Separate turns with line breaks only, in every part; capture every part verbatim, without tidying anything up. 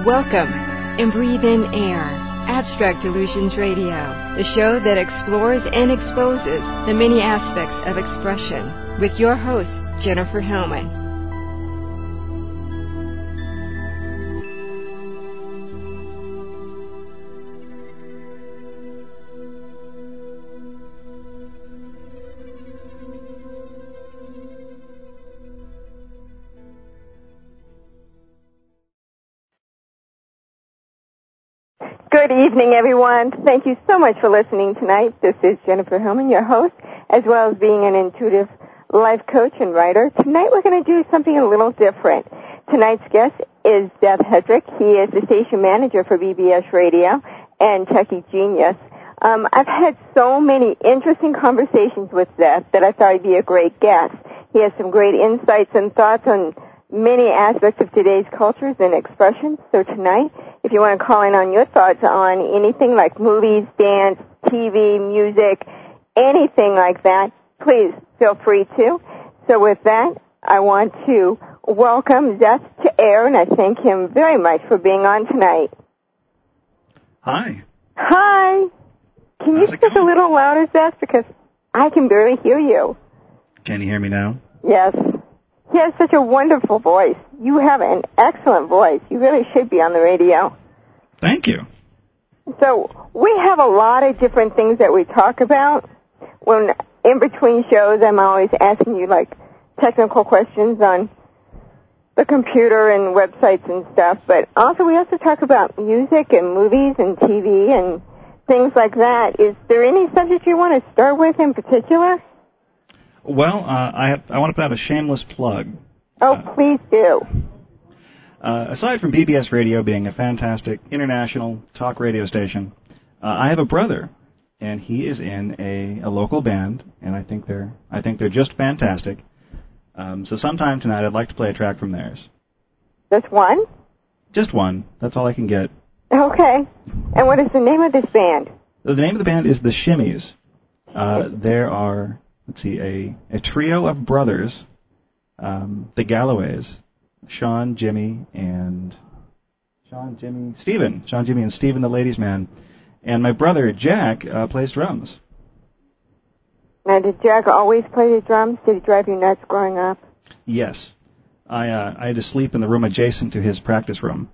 Welcome and breathe in air. Abstract Illusions Radio, the show that explores and exposes the many aspects of expression, with your host, Jennifer Hellman.
Good evening, everyone. Thank you so much for listening tonight. This is Jennifer Hellman, your host, as well as being an intuitive life coach and writer. Tonight we're going to do something a little different. Tonight's guest is Death Hedrick. He is the station manager for B B S Radio and Techie Genius. Um, I've had so many interesting conversations with Death that I thought he'd be a great guest. He has some great insights and thoughts on many aspects of today's cultures and expressions. So tonight, if you want to call in on your thoughts on anything like movies, dance, T V, music, anything like that, please feel free to. So with that, I want to welcome Death to air, and I thank him very much for being on tonight.
Hi.
Hi. Can you speak a little louder, Death, because I can barely hear you.
Can you hear me now?
Yes. He has such a wonderful voice. You have an excellent voice. You really should be on the radio.
Thank you.
So we have a lot of different things that we talk about. When in between shows, I'm always asking you, like, technical questions on the computer and websites and stuff. But also, we also talk about music and movies and T V and things like that. Is there any subject you want to start with in particular?
Well, uh, I have, I want to put out a shameless plug.
Oh,
uh,
please do.
Uh, aside from B B S Radio being a fantastic international talk radio station, uh, I have a brother, and he is in a, a local band, and I think they're I think they're just fantastic. Um, so sometime tonight, I'd like to play a track from theirs.
Just one?
Just one. That's all I can get.
Okay. And what is the name of this band?
The name of the band is the Shimmies. Uh, there are, let's see, a, a trio of brothers, um, the Galloways, Sean, Jimmy, and Sean, Jimmy, Stephen. Sean, Jimmy, and Stephen, the ladies' man. And my brother, Jack, uh, plays drums.
Now, did Jack always play the drums? Did he drive you nuts growing up?
Yes. I, uh, I had to sleep in the room adjacent to his practice room.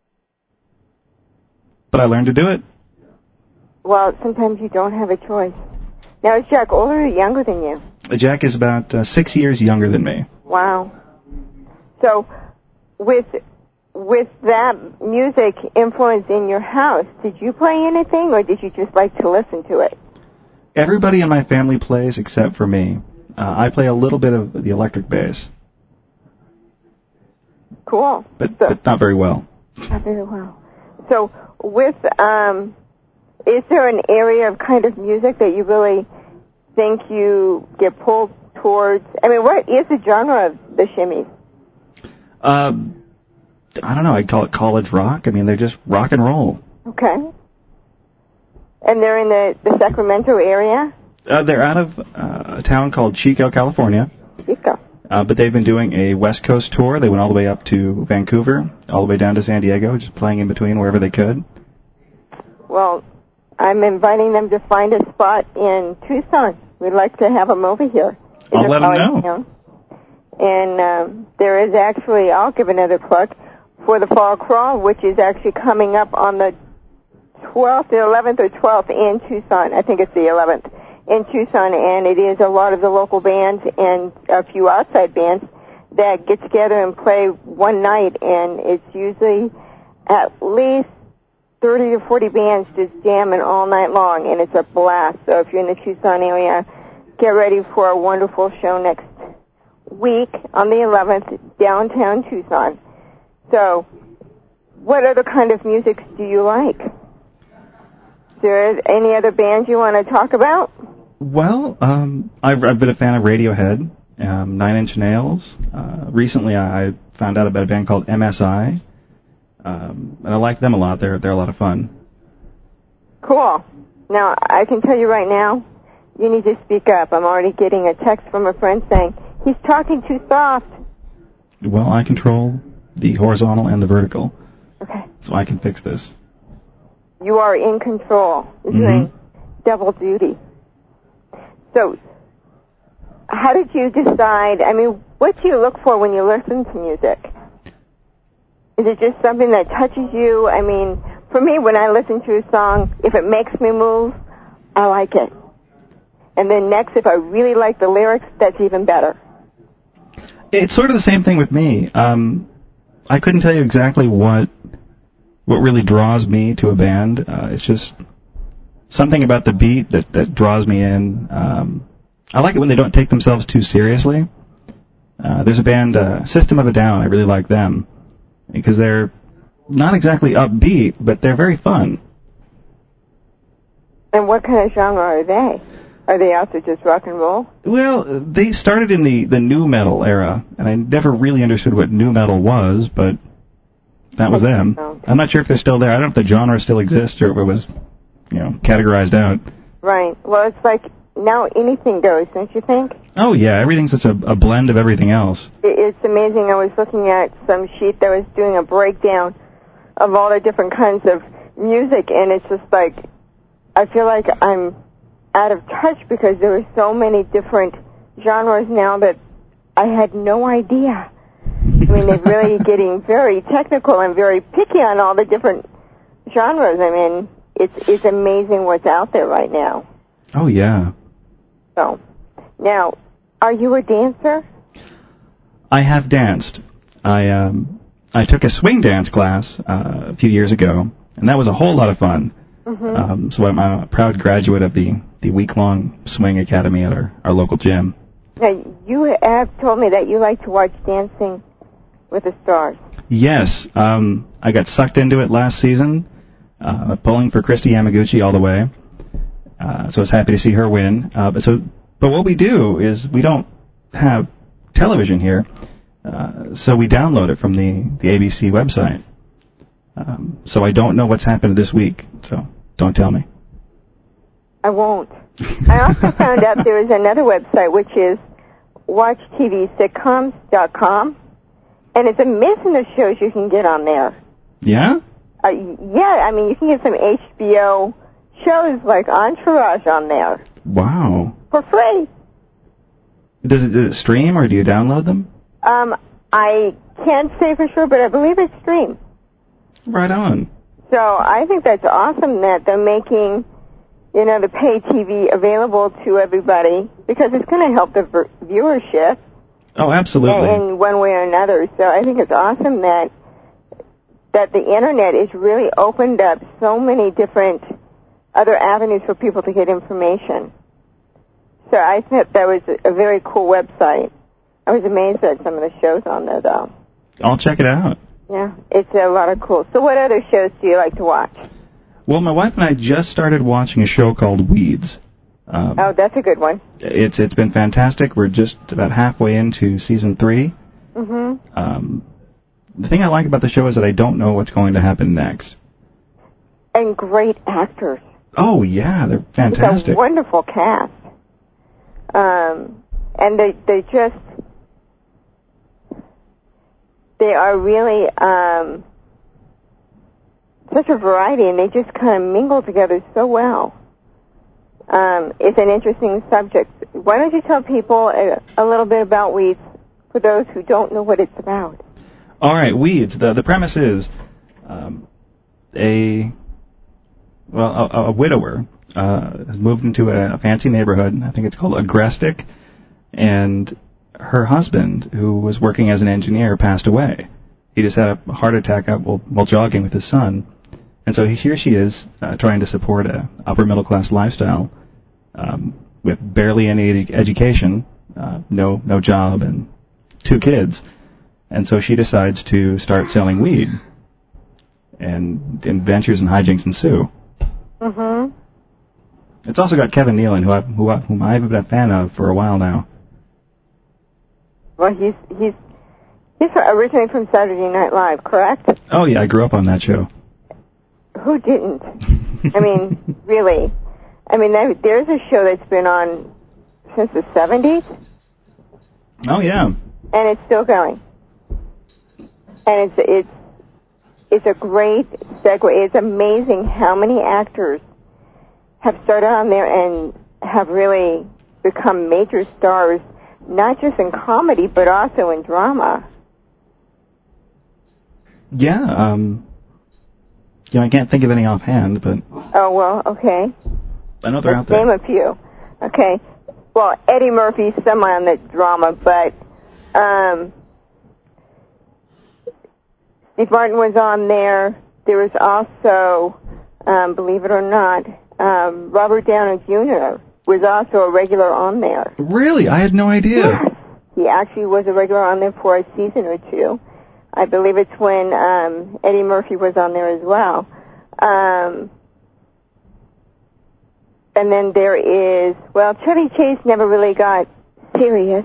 But I learned to do it.
Well, sometimes you don't have a choice. Now, is Jack older or younger than you?
Jack is about uh, six years younger than me.
Wow. So, with with that music influence in your house, did you play anything, or did you just like to listen to it?
Everybody in my family plays except for me. Uh, I play a little bit of the electric bass.
Cool.
But,
so,
but not very well.
Not very well. So, with, um, is there an area of kind of music that you really think you get pulled towards? I mean, what is the genre of the Shimmies?
Um, I don't know. I'd call it college rock. I mean, they're just rock and roll.
Okay. And they're in the, the Sacramento area?
Uh, they're out of uh, a town called Chico, California.
Chico.
Uh, but they've been doing a West Coast tour. They went all the way up to Vancouver, all the way down to San Diego, just playing in between wherever they could.
Well, I'm inviting them to find a spot in Tucson. We'd like to have them over here.
I'll let them know.
Town. And um, there is actually, I'll give another plug, for the Fall Crawl, which is actually coming up on the twelfth, the eleventh or twelfth in Tucson. I think it's the eleventh in Tucson, and it is a lot of the local bands and a few outside bands that get together and play one night, and it's usually at least thirty or forty bands just jamming all night long, and it's a blast. So if you're in the Tucson area, get ready for a wonderful show next week on the eleventh, downtown Tucson. So, what other kind of music do you like? Is there any other bands you want to talk about?
Well, um, I've, I've been a fan of Radiohead, um, Nine Inch Nails. Uh, recently, I found out about a band called M S I, um, and I like them a lot. They're they're a lot of fun.
Cool. Now, I can tell you right now, you need to speak up. I'm already getting a text from a friend saying, he's talking too soft.
Well, I control the horizontal and the vertical.
Okay.
so I can fix this.
You are in control. You're
Mm-hmm.
doing double duty. So, how did you decide? I mean, what do you look for when you listen to music? Is it just something that touches you? I mean, for me, when I listen to a song, if it makes me move, I like it. And then next, if I really like the lyrics, that's even better.
It's sort of the same thing with me. Um, I couldn't tell you exactly what what really draws me to a band. Uh, it's just something about the beat that, that draws me in. Um, I like it when they don't take themselves too seriously. Uh, there's a band, uh, System of a Down. I really like them because they're not exactly upbeat, but they're very fun.
And what kind of genre are they? Are they also just rock and roll?
Well, they started in the, the nu metal era, and I never really understood what nu metal was, but that was them. I'm not sure if they're still there. I don't know if the genre still exists or if it was, you know, categorized out.
Right. Well, it's like now anything goes, don't you think?
Oh, yeah. Everything's such a, a blend of everything else.
It's amazing. I was looking at some sheet that was doing a breakdown of all the different kinds of music, and it's just like, I feel like I'm out of touch because there are so many different genres now that I had no idea. I mean, they're really getting very technical and very picky on all the different genres. I mean, it's it's amazing what's out there right now.
Oh, yeah.
So, now, are you a dancer?
I have danced. I um I took a swing dance class uh, a few years ago, and that was a whole lot of fun.
Mm-hmm.
Um, so I'm a proud graduate of the, the week-long swing academy at our, our local gym.
Now, you have told me that you like to watch Dancing with the Stars.
Yes. Um, I got sucked into it last season, uh, pulling for Christy Yamaguchi all the way. Uh, so I was happy to see her win. Uh, but so, but what we do is we don't have television here, uh, so we download it from the, the A B C website. Um, so I don't know what's happened this week, so don't tell me.
I won't. I also found out there is another website, which is watch T V sitcoms dot com, and it's amazing the shows you can get on there.
Yeah?
Uh, yeah, I mean, you can get some H B O shows like Entourage on there.
Wow.
For free.
Does it, does it stream, or do you download them?
Um, I can't say for sure, but I believe it's streamed.
Right on.
So I think that's awesome that they're making, you know, the pay T V available to everybody because it's going to help the ver- viewership.
Oh, absolutely.
In, in one way or another. So I think it's awesome that that the Internet has really opened up so many different other avenues for people to get information. So I thought that was a, a very cool website. I was amazed at some of the shows on there, though.
I'll check it out.
Yeah, it's a lot of cool. So what other shows do you like to watch?
Well, my wife and I just started watching a show called Weeds. Um,
oh, that's a good one.
It's It's been fantastic. We're just about halfway into season three.
Mm-hmm.
Um, the thing I like about the show is that I don't know what's going to happen next.
And great actors.
Oh, yeah, they're fantastic.
It's a wonderful cast. Um, and they they just... They are really um, such a variety, and they just kind of mingle together so well. Um, it's an interesting subject. Why don't you tell people a, a little bit about Weeds for those who don't know what it's about?
All right, Weeds. The the premise is um, a well a, a widower uh, has moved into a, a fancy neighborhood. I think it's called Agrestic, and her husband, who was working as an engineer, passed away. He just had a heart attack out while, while jogging with his son. And so here she is, uh, trying to support a upper middle class lifestyle um, with barely any ed- education, uh, no no job, and two kids. And so she decides to start selling weed, and adventures and hijinks ensue.
Mm-hmm.
It's also got Kevin Nealon, who I, who I, whom I've been a fan of for a while now.
Well, he's he's he's originally from Saturday Night Live, correct?
Oh yeah, I grew up on that show.
Who didn't? I mean, really. I mean, there's a show that's been on since the seventies.
Oh yeah.
And it's still going. And it's it's is a great segue. It's amazing how many actors have started on there and have really become major stars, not just in comedy, but also in drama.
Yeah, um, you know, I can't think of any offhand, but...
Oh, well, okay.
I know they're
Let's
out there.
name a few. Okay. Well, Eddie Murphy's semi on the drama, but um, Steve Martin was on there. There was also, um, believe it or not, um, Robert Downey Junior was also a regular on there.
Really? I had no idea.
Yes. He actually was a regular on there for a season or two. I believe it's when um, Eddie Murphy was on there as well. Um, and then there is, well, Chevy Chase never really got serious.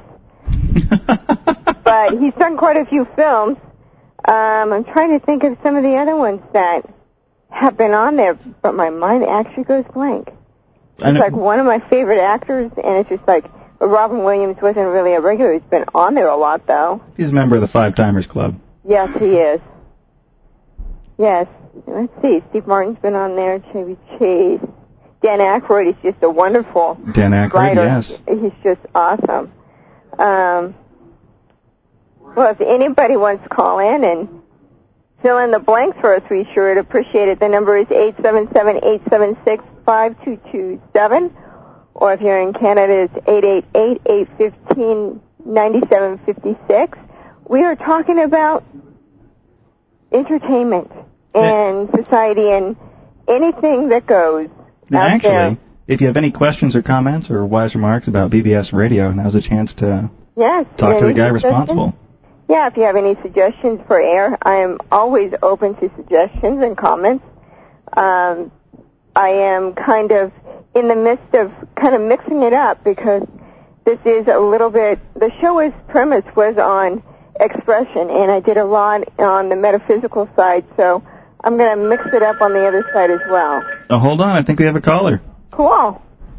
But he's done quite a few films. Um, I'm trying to think of some of the other ones that have been on there, but my mind actually goes blank. It's like one of my favorite actors, and it's just like, Robin Williams wasn't really a regular. He's been on there a lot, though.
He's a member of the Five Timers Club.
Yes, he is. Yes. Let's see. Steve Martin's been on there. Chevy Chase. Dan Aykroyd is just a wonderful
Dan Aykroyd,
writer.
yes.
He's just awesome. Um, well, if anybody wants to call in and fill in the blanks for us, we sure would appreciate it. The number is eight seven seven, eight seven six, five two two seven. Or if you're in Canada, it's eight eight eight, eight one five, nine seven five six. We are talking about entertainment and society and anything that goes
and
out
actually,
there.
If you have any questions or comments or wise remarks about B B S Radio, now's a chance to
yes,
talk to the guy
suggestions?
responsible.
Yeah, if you have any suggestions for air, I am always open to suggestions and comments. Um, I am kind of in the midst of kind of mixing it up because this is a little bit, the show's premise was on expression, and I did a lot on the metaphysical side, so I'm going to mix it up on the other side as well.
Oh, hold on. I think we have a caller.
Cool.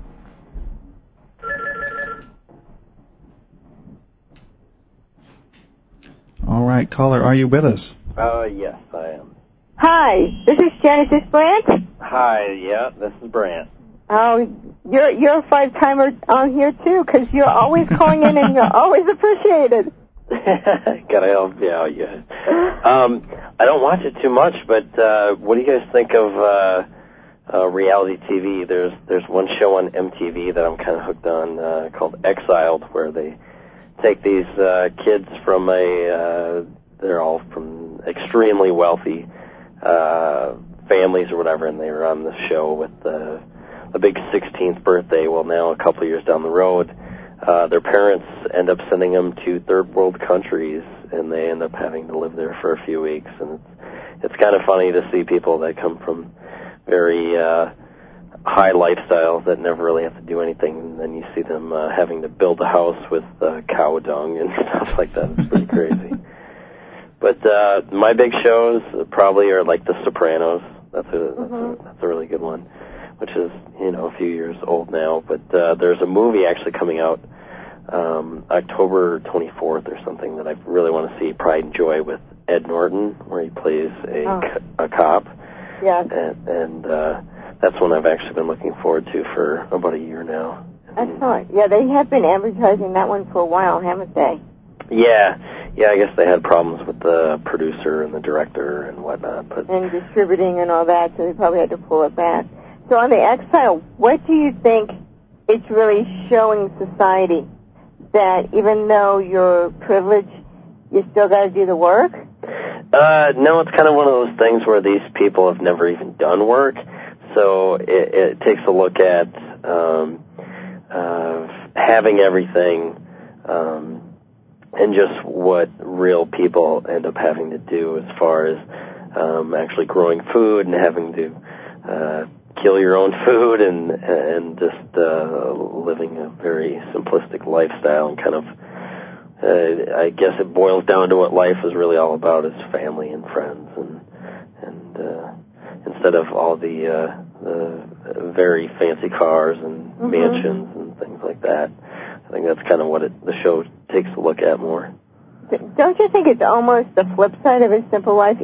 All right, caller, are you with us?
Uh, yes, I am.
Hi, this is Genesis Brandt.
Hi, yeah, this is Brant.
Oh, you're you're a five-timer on here, too, because you're always calling in and you're always appreciated.
Gotta help you out, yeah. Um, I don't watch it too much, but uh, what do you guys think of uh, uh, reality T V? There's there's one show on M T V that I'm kind of hooked on uh, called Exiled, where they take these uh, kids from a, uh, they're all from extremely wealthy uh, families or whatever, and they were on the show with the, a big sixteenth birthday. Well, now a couple of years down the road, uh, their parents end up sending them to third world countries, and they end up having to live there for a few weeks. And it's, it's kind of funny to see people that come from very uh, high lifestyles that never really have to do anything, and then you see them uh, having to build a house with uh, cow dung and stuff like that. It's pretty crazy. But uh, my big shows probably are like The Sopranos. That's a, that's,
Mm-hmm.
a that's a really good one, which is, you know, a few years old now. But uh, there's a movie actually coming out um, October twenty-fourth or something that I really want to see, Pride and Joy, with Ed Norton, where he plays a,
oh.
a cop.
Yes.
And, and uh, that's one I've actually been looking forward to for about a year now.
Excellent. Yeah, they have been advertising that one for a while, haven't they?
Yeah, yeah. I guess they had problems with the producer and the director and whatnot, but
and distributing and all that, so they probably had to pull it back. So on the Exile, what do you think it's really showing society? That even though you're privileged, you still got to do the work?
Uh, no, it's kind of one of those things where these people have never even done work, so it, it takes a look at um, uh, having everything um, and just what real people end up having to do as far as um, actually growing food and having to uh, kill your own food and and just uh, living a very simplistic lifestyle and kind of Uh, I guess it boils down to what life is really all about, is family and friends, and and uh, instead of all the, uh, the very fancy cars and mm-hmm. mansions and things like that. I think that's kind of what it, the show takes a look at more.
Don't you think it's almost the flip side of A Simple Life?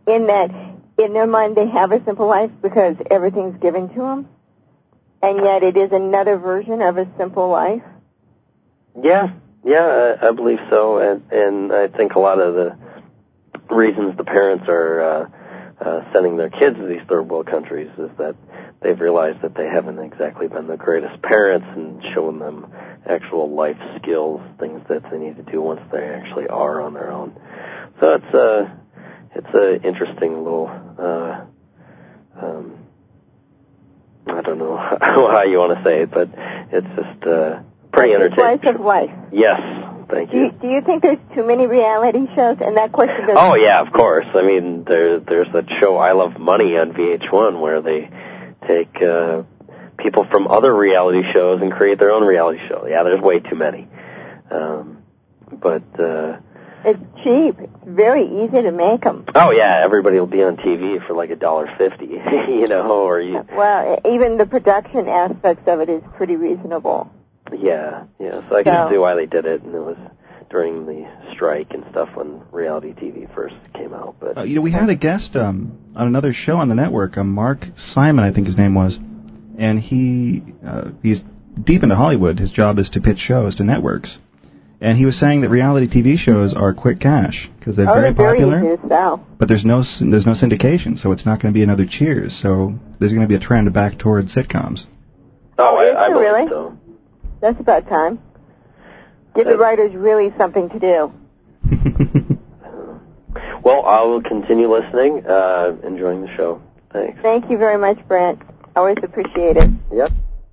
in that in their mind they have a simple life because everything's given to them, and yet it is another version of a simple life?
Yeah, yeah, I, I believe so, and, and I think a lot of the reasons the parents are uh, uh, sending their kids to these third world countries is that they've realized that they haven't exactly been the greatest parents and shown them actual life skills, things that they need to do once they actually are on their own. So it's a, it's a interesting little, uh, um, I don't know how you want to say it, but it's just uh, pretty entertaining.
Slice of life.
Yes, thank
Do
you.
you. Do you think there's too many reality shows? And that question goes...
Oh, yeah, of course. I mean, there, there's that show I Love Money on V H one where they take uh, people from other reality shows and create their own reality show. Yeah, there's way too many. Um, but... Uh,
it's cheap. It's very easy to make them.
Oh, yeah, everybody will be on T V for like a dollar fifty, you know, or you...
Well, even the production aspects of it is pretty reasonable.
Yeah, yeah, so I can
so.
see why they did it, and it was during the strike and stuff when reality T V first came out. But
uh, you know, we had a guest um, on another show on the network, um, Mark Simon, I think his name was, and he uh, he's deep into Hollywood. His job is to pitch shows to networks, and he was saying that reality T V shows are quick cash because they're
oh,
very
they're
popular.
Very easy to sell. But
there's no there's no syndication, so it's not going to be another Cheers. So there's going to be a trend back towards sitcoms.
Oh,
oh
I, I believe
really?
so.
That's about time. Give the writers really something to do.
Well, I will continue listening, uh, enjoying the show. Thanks.
Thank you very much, Brent. Always appreciate it.
Yep.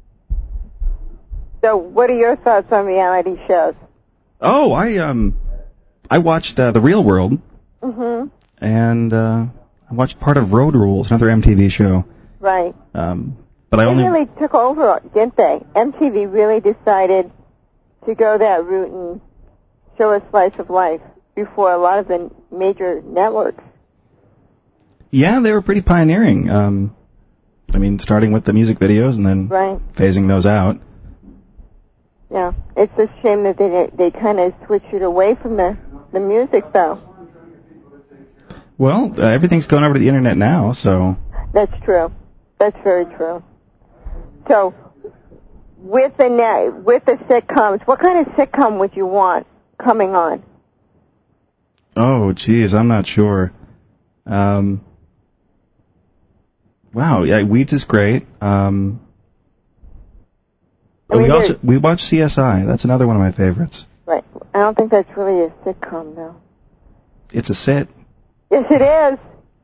So, what are your thoughts on reality shows?
Oh, I um, I watched uh, The Real World,
mm-hmm.
and uh, I watched part of Road Rules, another M T V show.
Right.
Um, but
they
I only
really took over, didn't they? M T V really decided to go that route and show a slice of life before a lot of the major networks.
Yeah, they were pretty pioneering. Um, I mean, starting with the music videos and then
right.
phasing those out.
Yeah, it's a shame that they they kind of switched it away from the, the music, though.
Well, uh, everything's going over to the internet now, so...
That's true. That's very true. So, with the net, with the sitcoms, what kind of sitcom would you want coming on?
Oh, geez, I'm not sure. Um, wow, yeah, Weeds is great. Um,
I mean,
we also we watch C S I. That's another one of my favorites.
Right. I don't think that's really a sitcom, though.
It's a sit.
Yes, it is.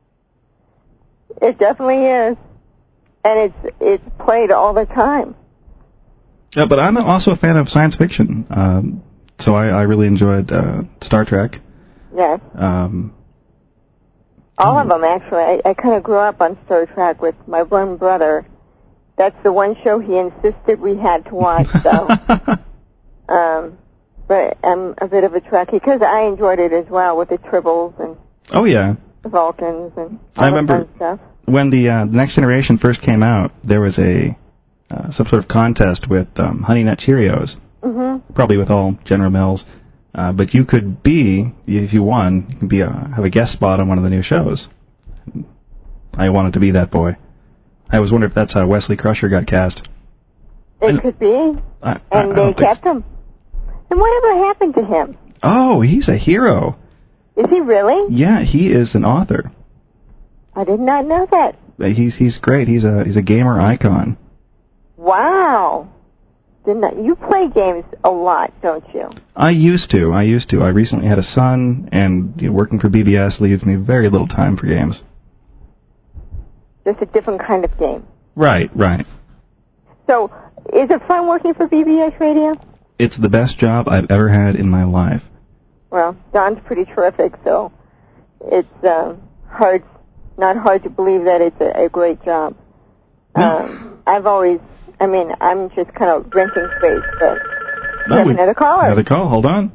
It definitely is. And it's it's played all the time.
Yeah, but I'm also a fan of science fiction. Um, so I, I really enjoyed uh, Star Trek.
Yes.
Um,
all of them, actually. I, I kind of grew up on Star Trek with my one brother. That's the one show he insisted we had to watch, so. um, but I'm a bit of a Trekkie because I enjoyed it as well with the Tribbles and
oh, yeah.
the Vulcans and all
I remember
that fun stuff.
When the, uh, the Next Generation first came out, there was a uh, some sort of contest with um, Honey Nut Cheerios,
mm-hmm.
probably with all General Mills. Uh, but you could be, if you won, you could be a, have a guest spot on one of the new shows. I wanted to be that boy. I was wondering if that's how Wesley Crusher got cast.
It could be.
I, I,
and
I
they kept
so.
him. And whatever happened to him?
Oh, he's a hero.
Is he really?
Yeah, he is an author.
I did not know that.
He's he's great. He's a he's a gamer icon.
Wow. Didn't I, you play games a lot, don't you?
I used to. I used to. I recently had a son, and you know, working for B B S leaves me very little time for games.
Just a different kind of game.
Right, right.
So, is it fun working for B B S Radio?
It's the best job I've ever had in my life.
Well, Don's pretty terrific, so it's uh, hard, not hard to believe that it's a, a great job. Um, I've always, I mean, I'm just kind of renting space, but we have another caller.
Another call, hold on.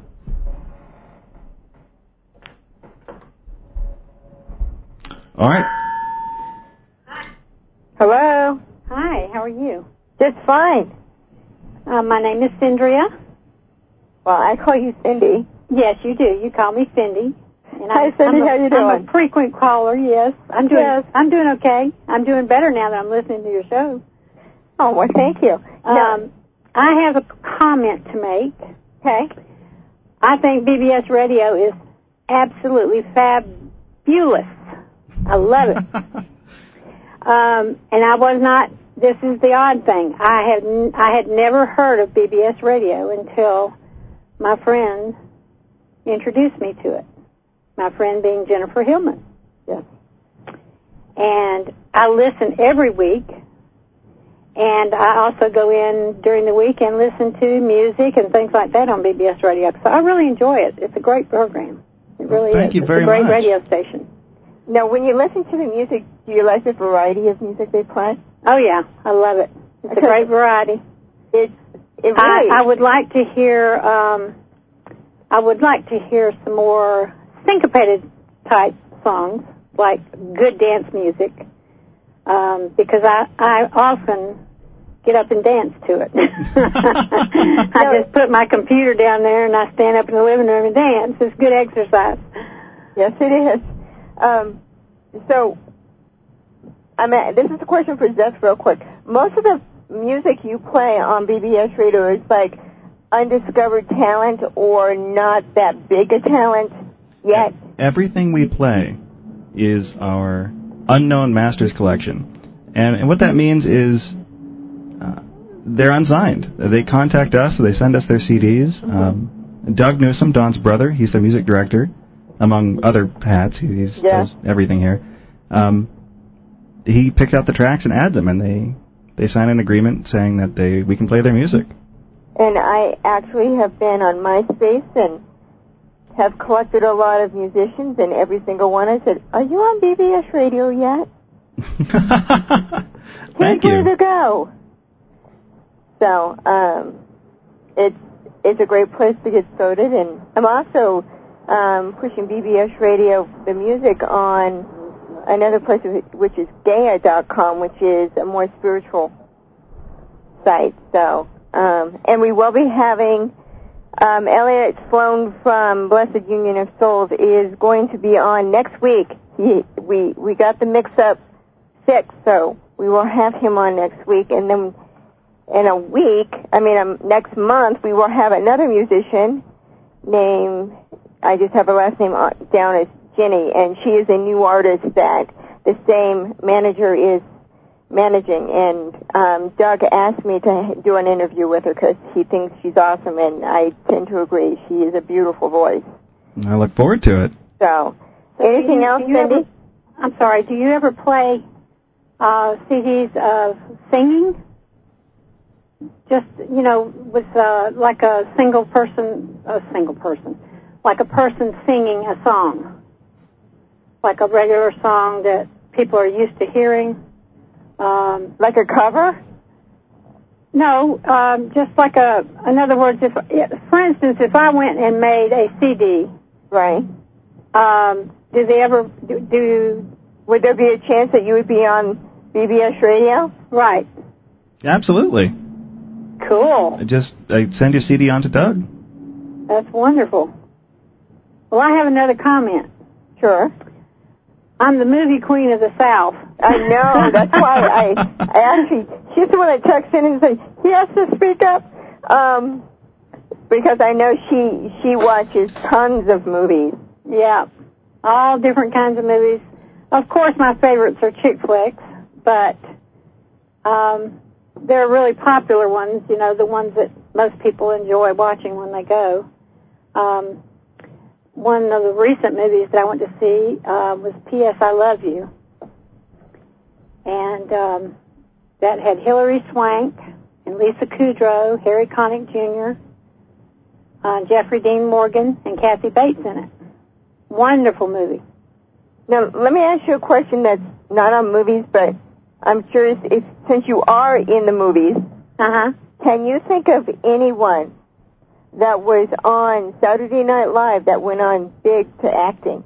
All right.
Hello.
Hi, how are you?
Just fine.
Uh, my name is Cindria.
Well, I call you Cindy.
Yes, you do. You call me Cindy. And
Hi,
I,
Cindy.
I'm a,
how you doing?
I'm a frequent caller. Yes, I'm doing.
Yes.
I'm doing okay. I'm doing better now that I'm listening to your show.
Oh, well, thank you.
Um, I have a comment to make.
Okay.
I think B B S Radio is absolutely fabulous. I love it. um, and I was not. This is the odd thing. I had n- I had never heard of B B S Radio until my friend introduced me to it. My friend being Jennifer Hillman.
Yes.
And I listen every week. And I also go in during the week and listen to music and things like that on B B S Radio. So I really enjoy it. It's a great program. It really
well, thank
is.
you very
it's a great
much.
radio station.
Now, when you listen to the music, do you like the variety of music they play?
Oh, yeah. I love it. It's
Okay.
a great variety.
It's, it
I,
really
I would like to hear, um, I would like to hear some more syncopated type songs, like good dance music. Um, because I, I often get up and dance to it. I just put my computer down there and I stand up in the living room and dance. It's good exercise.
Yes, it is. Um, so, I mean, this is a question for Zeph real quick. Most of the music you play on B B S Radio is like undiscovered talent or not that big a talent yet?
Everything we play is our unknown masters collection. And, and what that means is uh, they're unsigned. They contact us, they send us their C Ds.
Mm-hmm.
Um, Doug Newsom, Don's brother, he's the music director, among other hats. He he's,
Yeah.
does everything here. Um, he picks out the tracks and adds them, and they, they sign an agreement saying that they we can play their music.
And I actually have been on MySpace and have collected a lot of musicians, and every single one I said, "Are you on B B S Radio yet?
Thank
Here's where
you.
to go." So um, it's it's a great place to get started, and I'm also um, pushing B B S Radio, the music, on another place which is Gaia dot com, which is a more spiritual site. So um, and we will be having. Um, Elliot Sloan from Blessed Union of Souls is going to be on next week. He, we we got the mix-up fixed, so we will have him on next week. And then in a week, I mean um, next month, we will have another musician named, I just have her last name down as Jenny, and she is a new artist that the same manager is managing, and um, Doug asked me to do an interview with her because he thinks she's awesome, and I tend to agree. She is a beautiful voice.
I look forward to it.
So,
So
anything
do you,
else,
do you
Cindy?
Ever, I'm sorry, do you ever play uh, C Ds of singing? Just, you know, with uh, like a single person, a single person, like a person singing a song, like a regular song that people are used to hearing. Um,
like a cover?
No, um, just like a, in other words, if, for instance, if I went and made a C D,
right?
Um, do they ever do, do?
Would there be a chance that you would be on B B S Radio?
Right.
Absolutely.
Cool.
I just I send your C D on to Doug.
That's wonderful. Well, I have another comment.
Sure.
I'm the movie queen of the South.
I know. That's why I, I actually, she's the one that texted in and said, he has to speak up. Um, because I know she, she watches tons of movies.
Yeah. All different kinds of movies. Of course, my favorites are chick flicks, but um, they're really popular ones, you know, the ones that most people enjoy watching when they go. Um, one of the recent movies that I went to see uh, was P S I Love You. And um, that had Hilary Swank and Lisa Kudrow, Harry Connick Junior, uh, Jeffrey Dean Morgan, and Kathy Bates in it. Wonderful movie.
Now, let me ask you a question that's not on movies, but I'm curious if, since you are in the movies,
uh-huh.
can you think of anyone that was on Saturday Night Live that went on big to acting?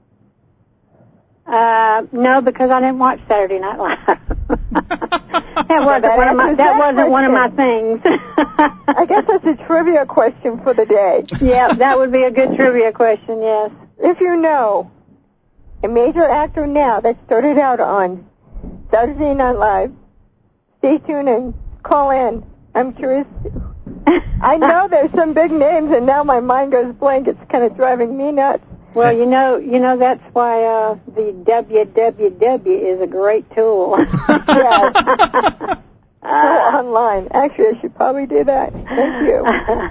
Uh, no, because I didn't watch Saturday Night Live. that wasn't
that
one of my, that
that
wasn't
question.
one of my things.
I guess that's a trivia question for the day.
Yeah, that would be a good trivia question, yes.
if you know a major actor now that started out on Saturday Night Live, stay tuned and call in. I'm curious. I know there's some big names, and now my mind goes blank. It's kind of driving me nuts.
Well, you know, you know that's why uh, the W W W is a great tool.
Yes. Go online. Actually, I should probably do that. Thank you.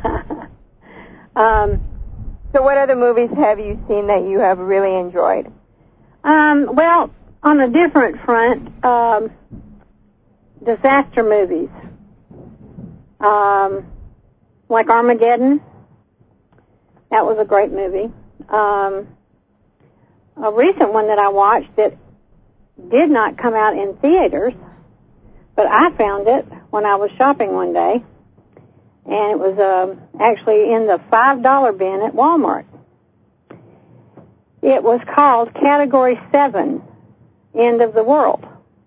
um,
so what other movies have you seen that you have really enjoyed?
Um, well, on a different front, um, disaster movies. Um, like Armageddon. That was a great movie. Um, a recent one that I watched that did not come out in theaters, but I found it when I was shopping one day, and it was uh, actually in the five dollar bin at Walmart. It was called Category seven, End of the World.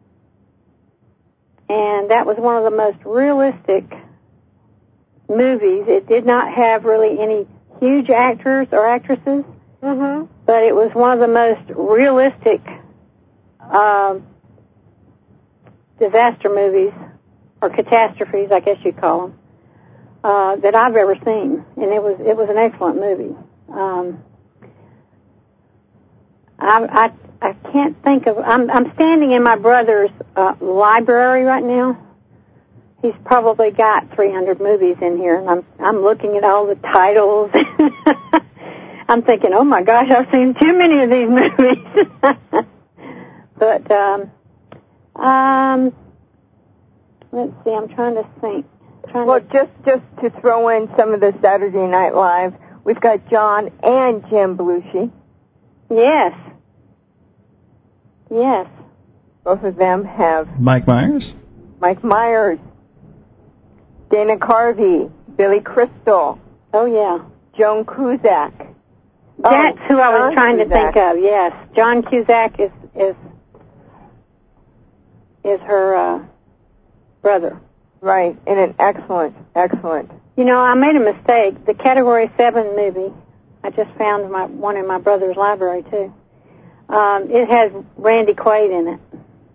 And that was one of the most realistic movies. It did not have really any huge actors or actresses,
mm-hmm.
but it was one of the most realistic uh, disaster movies, or catastrophes, I guess you'd call them, uh, that I've ever seen. And it was it was an excellent movie. Um, I, I I can't think of. I'm I'm standing in my brother's uh, library right now. He's probably got three hundred movies in here, and I'm I'm looking at all the titles. I'm thinking, oh my gosh, I've seen too many of these movies. But um, um, let's see. I'm trying to think. Trying
well,
to
just just to throw in some of the Saturday Night Live, we've got John and Jim Belushi.
Yes. Yes.
Both of them have
Mike Myers.
Mike Myers, Dana Carvey, Billy Crystal.
Oh yeah.
Joan Cusack.
That's
oh,
who I was
John
trying
Cusack.
to think of. Yes, John Cusack is is is her uh, brother.
Right, and an excellent, excellent.
You know, I made a mistake. The Category seven movie, I just found my one in my brother's library too. Um, it has Randy Quaid in it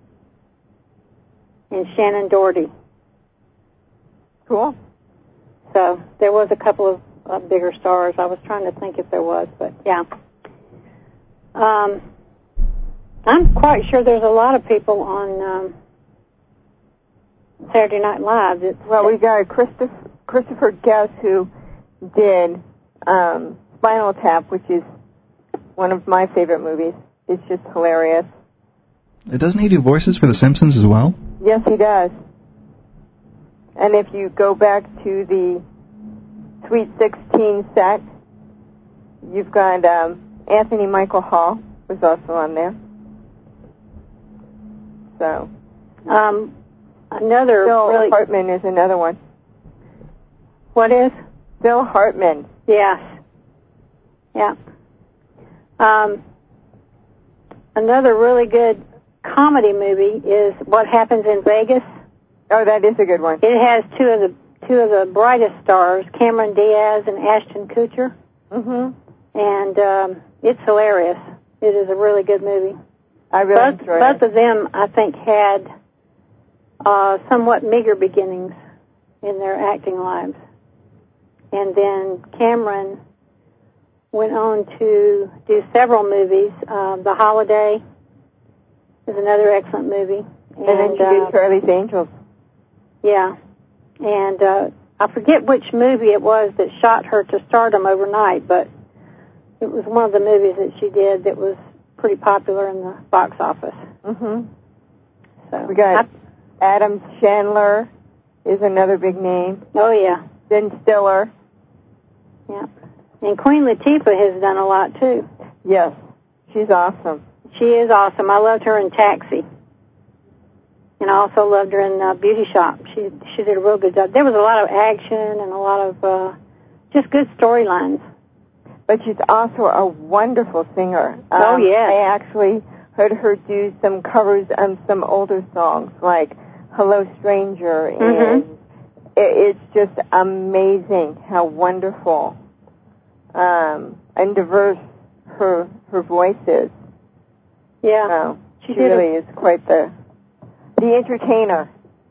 and Shannon Doherty.
Cool.
So there was a couple of uh, bigger stars. I was trying to think if there was, but yeah. Um, I'm quite sure there's a lot of people on um, Saturday Night Live. That,
well, we got Christopher, Christopher Guest, who did um, Spinal Tap, which is one of my favorite movies. It's just hilarious.
Doesn't he do voices for The Simpsons as well?
Yes, he does. And if you go back to the Sweet sixteen set, you've got um, Anthony Michael Hall was also on there. So,
um, another
Bill
really,
Hartman is another one.
What is?
Bill Hartman.
Yes. Yeah. Um, another really good comedy movie is What Happens in Vegas.
Oh, that is a good one.
It has two of the two of the brightest stars, Cameron Diaz and Ashton Kutcher.
Mhm.
And um, it's hilarious. It is a really good movie.
I really
both,
enjoyed
both
it.
of them, I think, had uh, somewhat meager beginnings in their acting lives. And then Cameron went on to do several movies. Um, The Holiday is another excellent movie.
And, and then she did
uh,
Charlie's Angels.
Yeah. And uh, I forget which movie it was that shot her to stardom overnight, but it was one of the movies that she did that was pretty popular in the box office.
Mhm.
So
We got
I,
Adam Chandler is another big name.
oh yeah,
Ben Stiller.
yeah. And Queen Latifah has done a lot too.
Yes, she's awesome.
She is awesome. I loved her in Taxi, and I also loved her in uh, Beauty Shop. She she did a real good job. There was a lot of action and a lot of uh, just good storylines.
But she's also a wonderful singer. Um,
Oh, yes.
I actually heard her do some covers on some older songs, like Hello Stranger, and
Mhm.
it, it's just amazing how wonderful um, and diverse her her voice is.
Yeah,
so
she,
she
did
really
a,
is quite the the entertainer.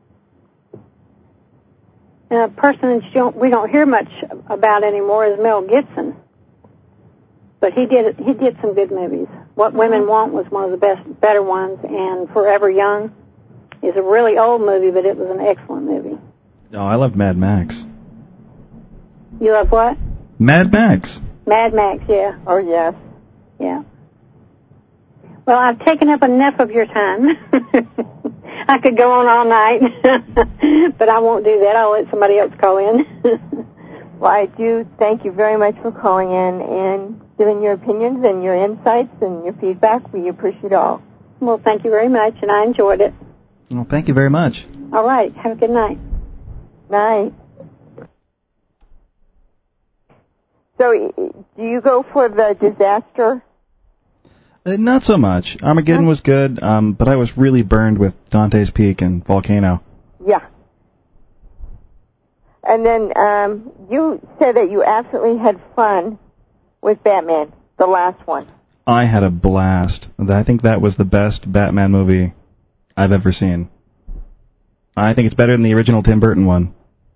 And a person that you don't, we don't hear much about anymore is Mel Gibson. But he did he did some good movies. What Women Want was one of the best, better ones, and Forever Young is a really old movie, but it was an excellent movie.
Oh, I love Mad Max.
You love what?
Mad Max.
Mad Max, yeah.
Oh, yes.
Yeah. Well, I've taken up enough of your time. I could go on all night, but I won't do that. I'll let somebody else call in.
Well, I do thank you very much for calling in and giving your opinions and your insights and your feedback. We appreciate it all.
Well, thank you very much, and I enjoyed it.
Well, thank you very much.
All right. Have a good night.
Night. So, do you go for the disaster?
Uh, not so much. Armageddon was good, um, but I was really burned with Dante's Peak and Volcano.
Yeah. And then um, you said that you absolutely had fun with Batman, the last one.
I had a blast. I think that was the best Batman movie I've ever seen. I think it's better than the original Tim Burton one.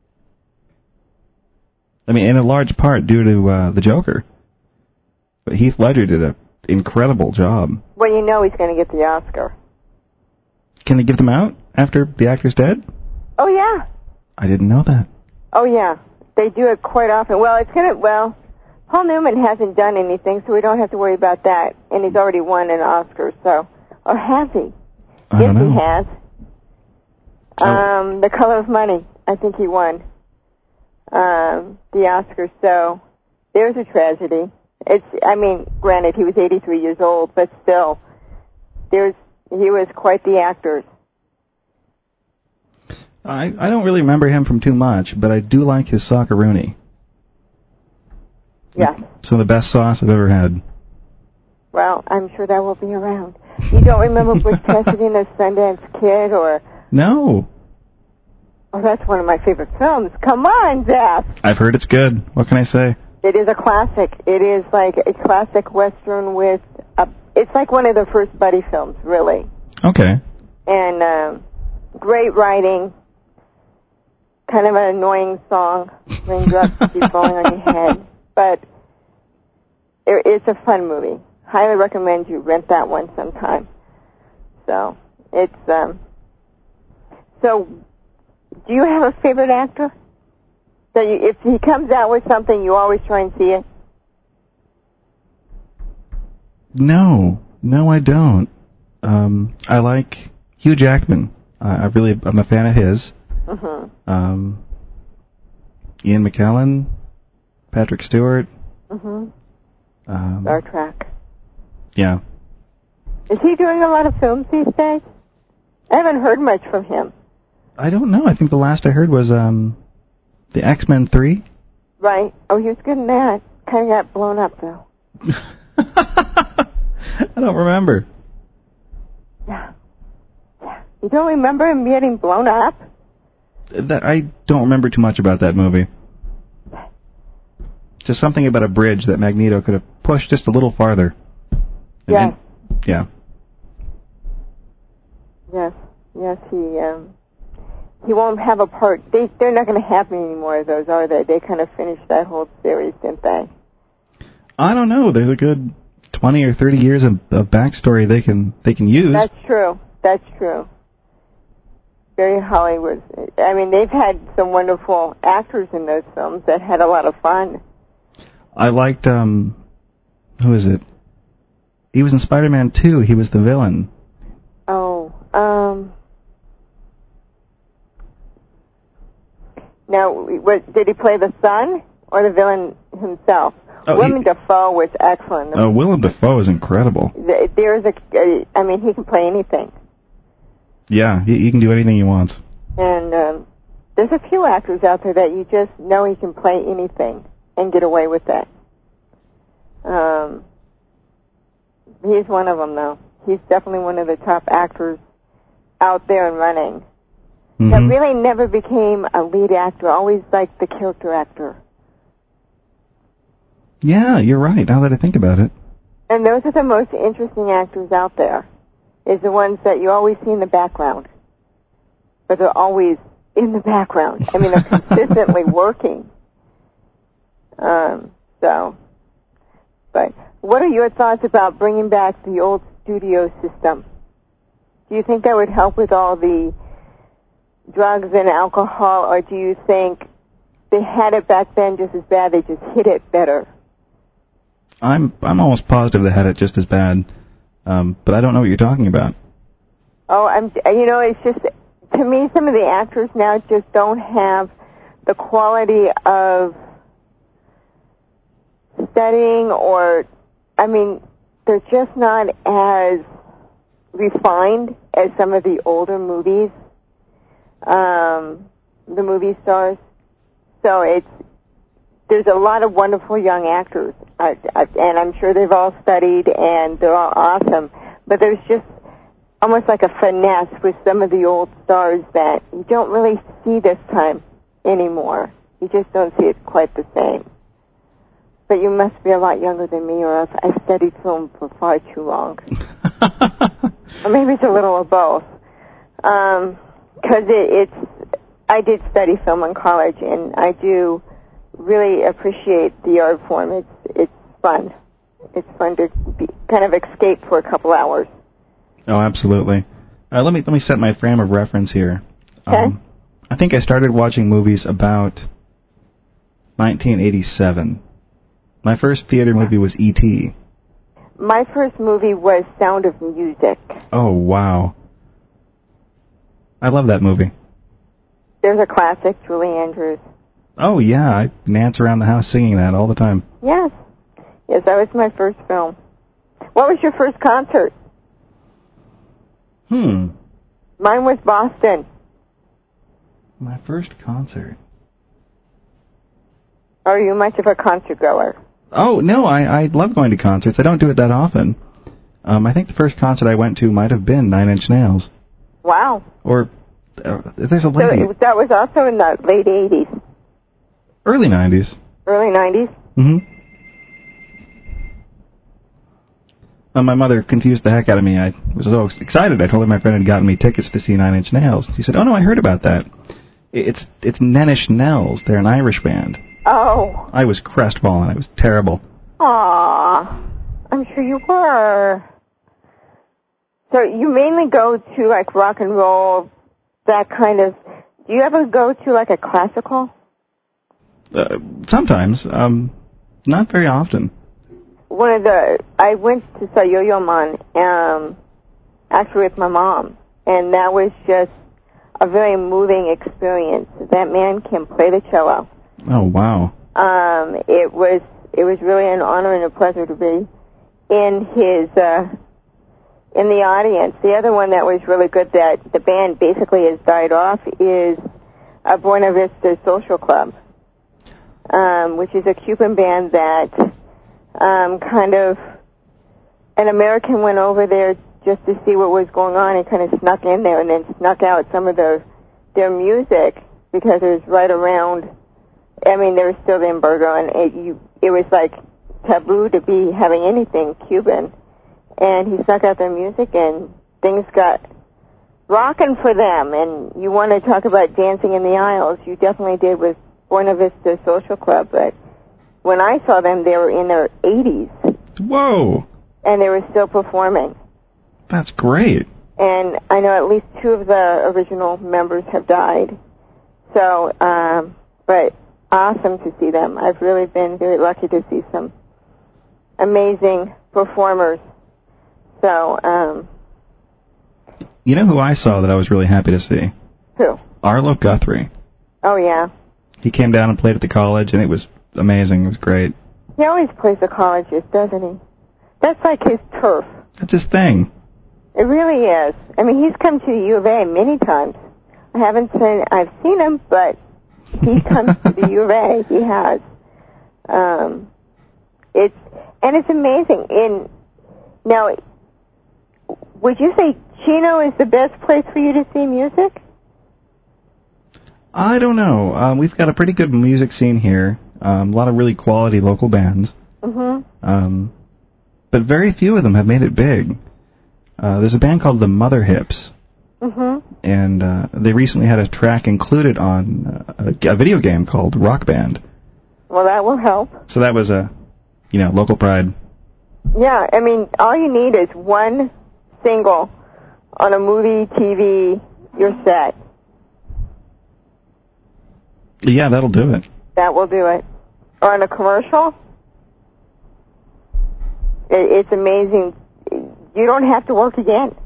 I mean, in a large part due to uh, the Joker. But Heath Ledger did an incredible job.
Well, you know he's going to get the Oscar.
Can they give them out after the actor's dead?
Oh, yeah.
I didn't know that.
Oh, yeah. They do it quite often. Well, it's going to, well, Paul Newman hasn't done anything, so we don't have to worry about that. And he's already won an Oscar, so. Or has he?
I
yes,
don't know.
he has.
Oh.
Um, The Color of Money. I think he won um, the Oscar, so there's a tragedy. It's, I mean, granted, he was eighty-three years old, but still, there's, he was quite the actor.
I, I don't really remember him from too much, but I do like his Socceroonie.
Yes.
Some of the best sauce I've ever had.
Well, I'm sure that will be around. You don't remember Bush Cassidy and the Sundance Kid, or...
No.
Oh, that's one of my favorite films. Come on, Zach.
I've heard it's good. What can I say?
It is a classic. It is like a classic Western with... A, it's like one of the first buddy films, really.
Okay.
And um, great writing. Kind of an annoying song. Raindrops keep falling on your head. But it, it's a fun movie. Highly recommend you rent that one sometime. So, it's... um. So, do you have a favorite actor? So you, if he comes out with something, you always try and see it?
No. No, I don't. Um, I like Hugh Jackman. Uh, I really, I'm a fan of his.
Mm-hmm.
Um, Ian McKellen, Patrick Stewart.
Mm-hmm.
Um,
Star Trek.
Yeah.
Is he doing a lot of films these days? I haven't heard much from him.
I don't know. I think the last I heard was um, the X-Men three.
Right. Oh, he was good in that. Kind of got blown up, though.
I don't remember.
Yeah. Yeah. You don't remember him getting blown up?
That, I don't remember too much about that movie. Just something about a bridge that Magneto could have pushed just a little farther. And,
Yes.
and, yeah.
Yes. Yes, he... Um, He won't have a part. They, they're not going to have any more of those, are they? They kind of finished that whole series, didn't they?
I don't know. There's a good twenty or thirty years of, of backstory they can they can use.
That's true. That's true. Very Hollywood. I mean, they've had some wonderful actors in those films that had a lot of fun.
I liked, um, who is it? He was in Spider-Man two. He was the villain.
Oh, um... Now, what, did he play the son or the villain himself?
Oh,
Willem
he,
Dafoe was excellent.
Oh, Willem Dafoe is incredible.
There's a, I mean, he can play anything.
Yeah, he, he can do anything he wants.
And um, there's a few actors out there that you just know he can play anything and get away with that. Um, he's one of them, though. He's definitely one of the top actors out there and running.
Mm-hmm.
That really never became a lead actor, always like the character actor.
Yeah, you're right, now that I think about it.
And those are the most interesting actors out there, is the ones that you always see in the background. But they're always in the background. I mean, they're consistently working. Um, so, but what are your thoughts about bringing back the old studio system? Do you think that would help with all the drugs and alcohol, or do you think they had it back then just as bad, they just hit it better?
I'm I'm almost positive they had it just as bad, um, but I don't know what you're talking about.
Oh, I'm. You know, it's just, to me, some of the actors now just don't have the quality of studying, or, I mean, they're just not as refined as some of the older movies, um, the movie stars. So it's, there's a lot of wonderful young actors, uh, and I'm sure they've all studied and they're all awesome, but there's just almost like a finesse with some of the old stars that you don't really see this time anymore. You just don't see it quite the same. But you must be a lot younger than me, or else I studied film for far too long. Or maybe it's a little of both. Um, 'cause it, it's, I did study film in college, and I do really appreciate the art form. It's it's fun. It's fun to be, kind of escape for a couple hours.
Oh, absolutely. Uh, let me let me set my frame of reference here.
Okay.
Um, I think I started watching movies about nineteen eighty-seven. My first theater movie was E T
My first movie was Sound of Music.
Oh, wow. I love that movie.
There's a classic, Julie Andrews.
Oh, yeah. I dance around the house singing that all the time.
Yes. Yes, that was my first film. What was your first concert?
Hmm.
Mine was Boston.
My first concert.
Are you much of a concert goer?
Oh, no, I, I love going to concerts. I don't do it that often. Um, I think the first concert I went to might have been Nine Inch Nails.
Wow.
Or, uh, there's a lady...
So that was also in the late eighties.
Early nineties.
Early nineties?
Mm-hmm. Uh, my mother confused the heck out of me. I was so excited. I told her my friend had gotten me tickets to see Nine Inch Nails. She said, oh, no, I heard about that. It's it's Nenish Nels. They're an Irish band.
Oh.
I was crestfallen. It was terrible.
Aw. I'm sure you were. So you mainly go to, like, rock and roll, that kind of... Do you ever go to, like, a classical?
Uh, sometimes. Um, not very often.
One of the... I went to see Yo-Yo Man, um, actually with my mom, and that was just a very moving experience. That man can play the cello.
Oh, wow.
Um, it was it was really an honor and a pleasure to be in his uh, in the audience. The other one that was really good that the band basically has died off is uh, Buena Vista Social Club, um, which is a Cuban band that um, kind of an American went over there just to see what was going on and kind of snuck in there and then snuck out some of the their music because it was right around. I mean, there was still the embargo, and it, you, it was like taboo to be having anything Cuban. And he snuck out their music, and things got rocking for them. And you want to talk about dancing in the aisles, you definitely did with Buena Vista Social Club. But when I saw them, they were in their eighties.
Whoa!
And they were still performing.
That's great.
And I know at least two of the original members have died. So, um, but... awesome to see them. I've really been very lucky to see some amazing performers. So, um...
You know who I saw that I was really happy to see?
Who?
Arlo Guthrie.
Oh, yeah.
He came down and played at the college, and it was amazing. It was great.
He always plays the colleges, doesn't he? That's like his turf.
That's his thing.
It really is. I mean, he's come to U of A many times. I haven't seen... I've seen him, but... he comes to the U of A. He has. Um, it's and it's amazing. In now, would you say Chino is the best place for you to see music?
I don't know. Um, we've got a pretty good music scene here. Um, a lot of really quality local bands.
Mm-hmm.
Um, but very few of them have made it big. Uh, there's a band called the Mother Hips,
Mhm.
and uh, they recently had a track included on uh, a, a video game called Rock Band.
Well, that will help.
So that was a, you know, local pride.
Yeah, I mean, all you need is one single on a movie, T V, you're set.
Yeah, that'll do it.
That will do it. Or on a commercial. It, it's amazing. You don't have to work again.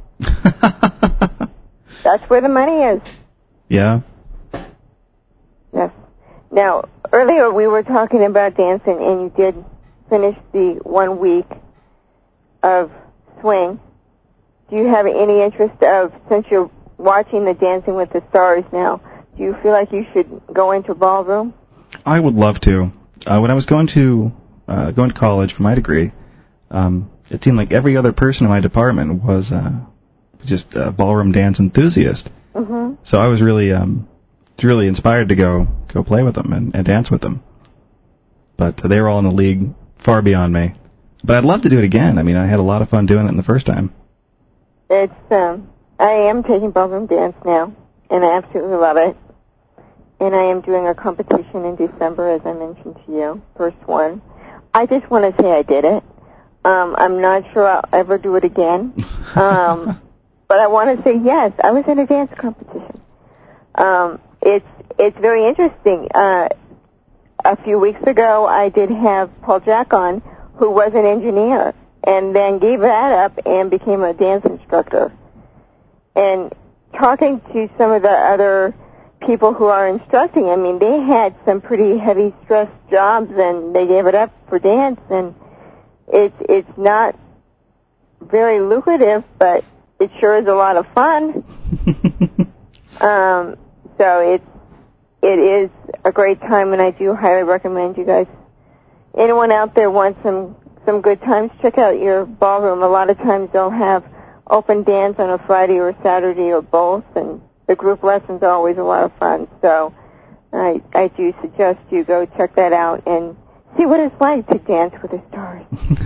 That's where the money is.
Yeah.
Yes. Now, earlier we were talking about dancing, and you did finish the one week of swing. Do you have any interest of, since you're watching the Dancing with the Stars now, do you feel like you should go into ballroom?
I would love to. Uh, when I was going to uh, going to college for my degree, um, it seemed like every other person in my department was uh, just a ballroom dance enthusiast.
Mm-hmm.
So I was really um, really inspired to go go play with them and, and dance with them. But they were all in a league far beyond me. But I'd love to do it again. I mean, I had a lot of fun doing it in the first time.
It's um, I am taking ballroom dance now, and I absolutely love it. And I am doing a competition in December, as I mentioned to you, first one. I just want to say I did it. Um, I'm not sure I'll ever do it again. Um, but I want to say, yes, I was in a dance competition. Um, it's it's very interesting. Uh, a few weeks ago, I did have Paul Jack on, who was an engineer, and then gave that up and became a dance instructor. And talking to some of the other people who are instructing, I mean, they had some pretty heavy stress jobs, and they gave it up for dance, and it's it's not very lucrative, but it sure is a lot of fun. um, so it's it is a great time, and I do highly recommend you guys. Anyone out there wants some some good times, check out your ballroom. A lot of times they'll have open dance on a Friday or Saturday or both, and the group lessons are always a lot of fun. So I I do suggest you go check that out and see what it's like to dance with the stars.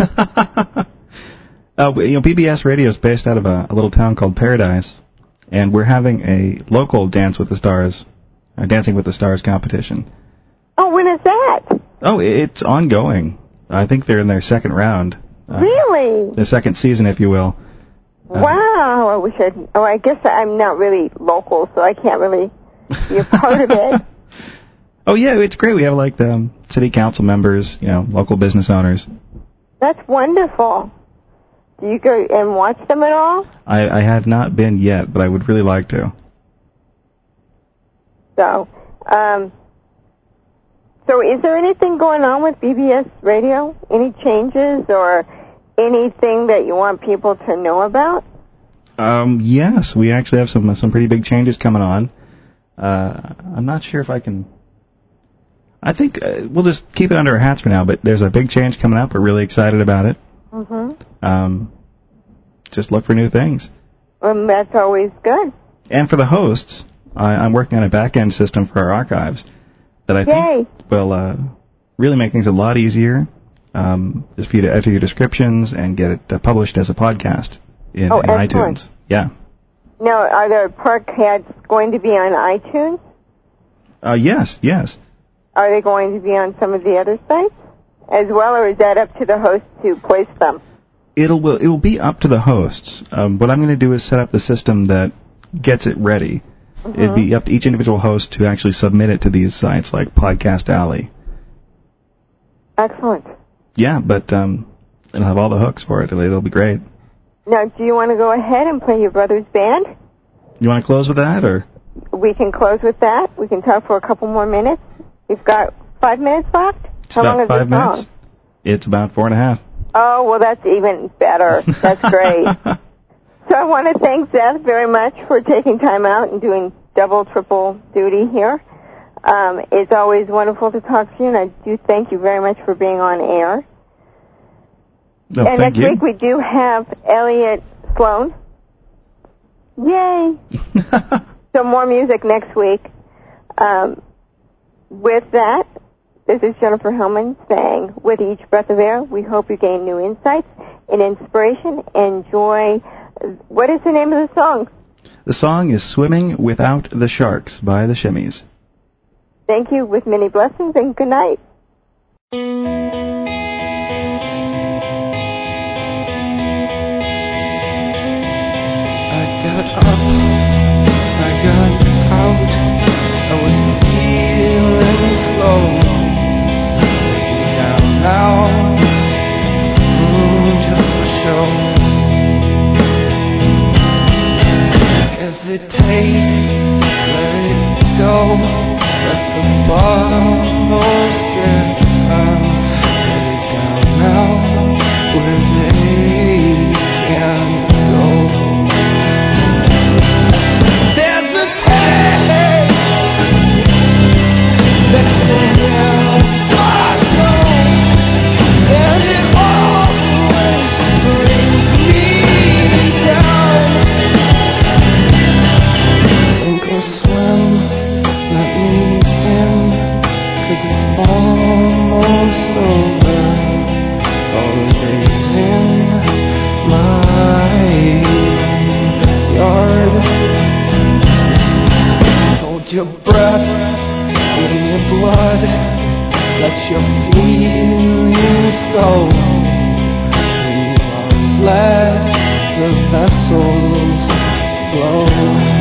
uh, you know, B B S Radio is based out of a, a little town called Paradise, and we're having a local Dance with the Stars, uh, Dancing with the Stars competition.
Oh, when is that?
Oh, it's ongoing. I think they're in their second round. Uh,
really?
The second season, if you will. Uh,
wow. I wish I'd... Oh, I guess I'm not really local, so I can't really be a part of it.
Oh, yeah, it's great. We have, like, the um, city council members, you know, local business owners.
That's wonderful. Do you go and watch them at all?
I, I have not been yet, but I would really like to.
So, um... So is there anything going on with B B S Radio? Any changes or anything that you want people to know about?
Um, yes, we actually have some some pretty big changes coming on. Uh, I'm not sure if I can... I think uh, we'll just keep it under our hats for now, but there's a big change coming up. We're really excited about it.
Mm-hmm.
Um, just look for new things.
Um, that's always good.
And for the hosts, I, I'm working on a back-end system for our archives that I
Yay.
think will uh, really make things a lot easier, um, just for you to enter your descriptions and get it uh, published as a podcast in,
oh,
in
excellent.
iTunes. Yeah.
Now, are the Parkheads going to be on iTunes?
Uh, yes, yes.
Are they going to be on some of the other sites as well, or is that up to the host to place them?
It'll will it will be up to the hosts. Um, what I'm going to do is set up the system that gets it ready. Mm-hmm. It'd be up to each individual host to actually submit it to these sites like Podcast Alley.
Excellent.
Yeah, but um, it'll have all the hooks for it. It'll, it'll be great.
Now, do you want to go ahead and play your brother's band?
You want to close with that, or?
We can close with that. We can talk for a couple more minutes. We've got five minutes left.
It's
How
about
long is
five
this
minutes.
song?
It's about four and a half.
Oh, well, that's even better. That's great. So I want to thank Seth very much for taking time out and doing double, triple duty here. Um, it's always wonderful to talk to you, and I do thank you very much for being on air.
No,
and
thank
next
you.
week we do have Elliot Sloan. Yay! So more music next week. Um, with that, this is Jennifer Hillman saying, with each breath of air, we hope you gain new insights and inspiration. Enjoy. What is the name of the song?
The song is Swimming Without the Sharks by the Shimmies.
Thank you, with many blessings, and good night.
I got up, I got out, I was feeling slow. Lay down now, mm, just for show. Hesitate, let it go, let the bubbles drift out. Lay down now, where they can't go. There's a pain that's so real, follow, and it always brings me down. Sink or swim, let me in, 'cause it's almost over. Holidays in my yard. Hold your breath in your blood. Let your feelings go. We lost, let the vessels flow.